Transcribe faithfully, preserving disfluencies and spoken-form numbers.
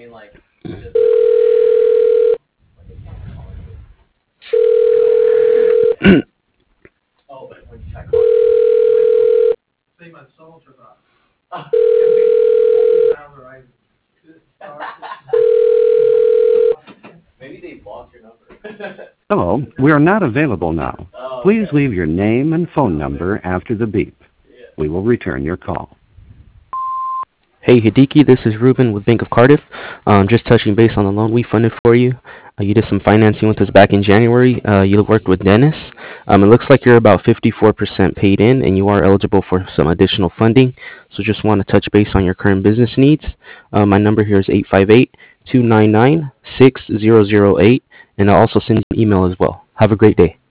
Hello, we are not available now. Please leave your name and phone number after the beep. We will return your call. Hey Hideki, this is Ruben with Bank of Cardiff. Um, just touching base on the loan we funded for you. Uh, you did some financing with us back in January. Uh, you worked with Dennis. Um, it looks like you're about fifty-four percent paid in, and you are eligible for some additional funding. So just want to touch base on your current business needs. Uh, my number here is eight five eight, two nine nine, six zero zero eight, and I'll also send you an email as well. Have a great day.